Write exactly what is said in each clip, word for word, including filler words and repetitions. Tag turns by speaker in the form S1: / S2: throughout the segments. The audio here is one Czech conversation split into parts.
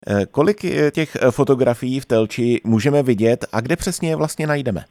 S1: Kolik těch fotografií v Telči můžeme vidět a kde přesně je vlastně najdeme?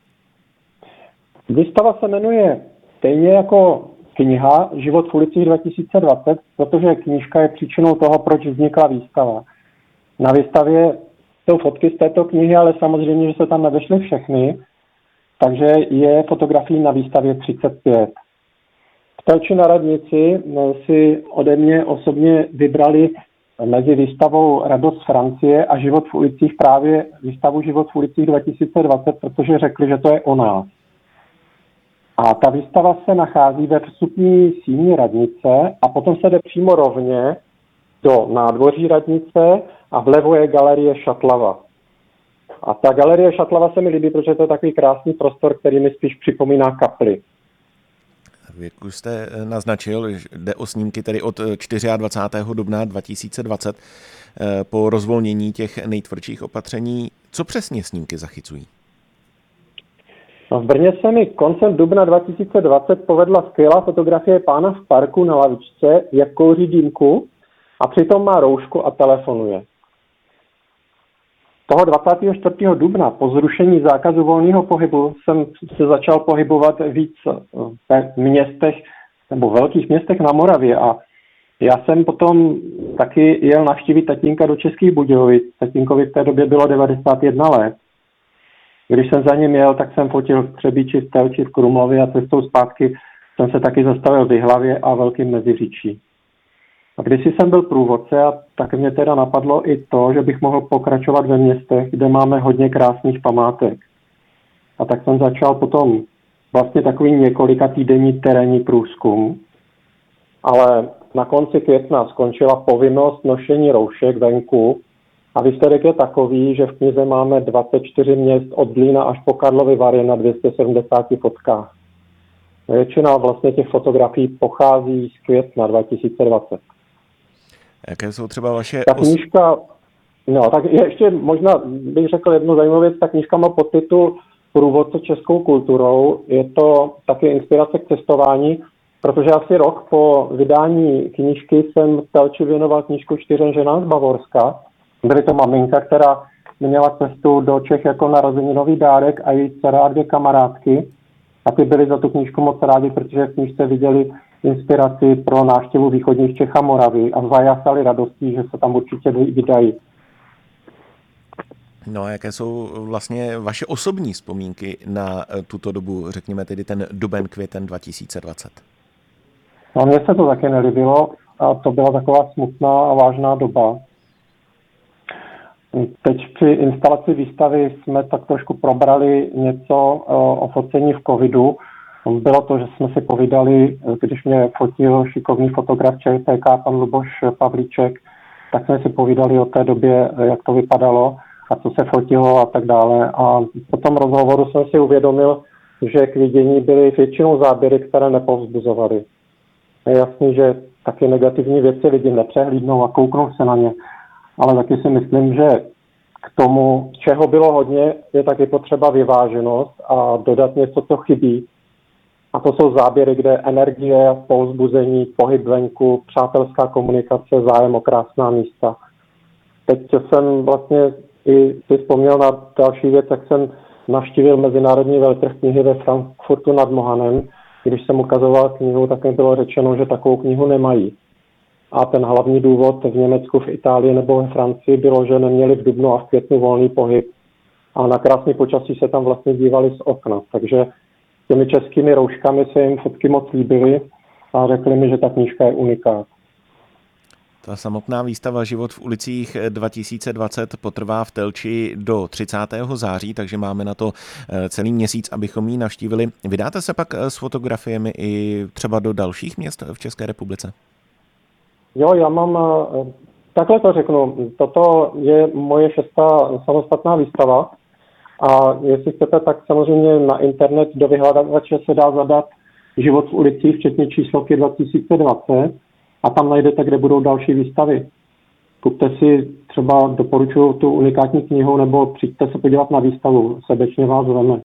S2: Výstava se jmenuje stejně jako kniha Život v ulicích dva tisíce dvacet, protože knížka je příčinou toho, proč vznikla výstava. Na výstavě jsou fotky z této knihy, ale samozřejmě, že se tam nevešly všechny, takže je fotografií na výstavě třicet pět. V Telči na radnici si ode mě osobně vybrali mezi výstavou Radost z Francie a Život v ulicích právě výstavu Život v ulicích dva tisíce dvacet, protože řekli, že to je o nás. A ta výstava se nachází ve vstupní síni radnice a potom se jde přímo rovně do nádvoří radnice a vlevo je galerie Šatlava. A ta galerie Šatlava se mi líbí, protože to je takový krásný prostor, který mi spíš připomíná kapli.
S1: Jak už jste naznačil, jde o snímky tedy od dvacátého čtvrtého dubna dva tisíce dvacet po rozvolnění těch nejtvrdších opatření. Co přesně snímky zachycují?
S2: No, v Brně se mi koncem dubna dva tisíce dvacet povedla skvělá fotografie pána v parku na lavičce, jak kouří dýmku a přitom má roušku a telefonuje. Toho dvacátého čtvrtého dubna po zrušení zákazu volného pohybu jsem se začal pohybovat víc v městech nebo velkých městech na Moravě a já jsem potom taky jel navštívit tatínka do Českých Budějovic. Tatínkovi v té době bylo devadesát jedna let. Když jsem za ním jel, tak jsem fotil v Třebíči, v Telči, v Krumlově a cestou zpátky jsem se taky zastavil v Jihlavě a Velkým Meziříčí. A když jsem byl průvodce, a tak mě teda napadlo i to, že bych mohl pokračovat ve městech, kde máme hodně krásných památek. A tak jsem začal potom vlastně takový několika týdenní terénní průzkum. Ale na konci května skončila povinnost nošení roušek venku a výsledek je takový, že v knize máme dvacet čtyři měst od Zlína až po Karlovy Vary na dvě stě sedmdesát fotkách. Většina vlastně těch fotografií pochází z května dva tisíce dvacet.
S1: Jaké jsou třeba vaše...
S2: Ta knížka, no tak ještě možná bych řekl jednu zajímavou věc, ta knížka má podtitul Průvodce českou kulturou. Je to taky inspirace k cestování, protože asi rok po vydání knížky jsem v Telči věnoval knížku čtyřem ženám z Bavorska. Byly to maminka, která měla cestu do Čech jako narozeninový dárek a její dcera a dvě kamarádky. A ty byli za tu knížku moc rádi, protože v knížce viděli inspiraci pro návštěvu východních Čech a Moravy a zajásali radostí, že se tam určitě vydají.
S1: No a jaké jsou vlastně vaše osobní vzpomínky na tuto dobu, řekněme tedy ten duben, květen dva tisíce dvacet?
S2: No mně se to taky nelíbilo a to byla taková smutná a vážná doba. Teď při instalaci výstavy jsme tak trošku probrali něco o focení v covidu. Bylo to, že jsme si povídali, když mě fotil šikovný fotograf ČTK, pan Luboš Pavlíček, tak jsme si povídali o té době, jak to vypadalo a co se fotilo a tak dále. A po tom rozhovoru jsem si uvědomil, že k vidění byly většinou záběry, které nepovzbuzovaly. Je jasný, že taky negativní věci lidi nepřehlídnou a kouknou se na ně. Ale taky si myslím, že k tomu, čeho bylo hodně, je taky potřeba vyváženost a dodat něco, co chybí. A to jsou záběry, kde energie, povzbuzení, pohyb venku, přátelská komunikace, zájem o krásná místa. Teď jsem vlastně i si vzpomněl na další věc, jak jsem navštívil mezinárodní veltrh knihy ve Frankfurtu nad Mohanem. Když jsem ukazoval knihu, tak mi bylo řečeno, že takovou knihu nemají. A ten hlavní důvod v Německu, v Itálii nebo ve Francii bylo, že neměli v dubnu a v květnu volný pohyb. A na krásný počasí se tam vlastně dívali z okna. Takže těmi českými rouškami se jim fotky moc líbily a řekli mi, že ta knížka je unikát.
S1: Ta samotná výstava Život v ulicích dva tisíce dvacet potrvá v Telči do třicátého září, takže máme na to celý měsíc, abychom ji navštívili. Vydáte se pak s fotografiemi i třeba do dalších měst v České republice?
S2: Jo, já mám, takhle to řeknu, toto je moje šestá samostatná výstava a jestli chcete, tak samozřejmě na internet do vyhledávače se dá zadat Život v ulicích, včetně číslovky dva tisíce dvacet a tam najdete, kde budou další výstavy. Kupte si třeba, doporučuji tu unikátní knihu nebo přijďte se podívat na výstavu, srdečně vás zveme.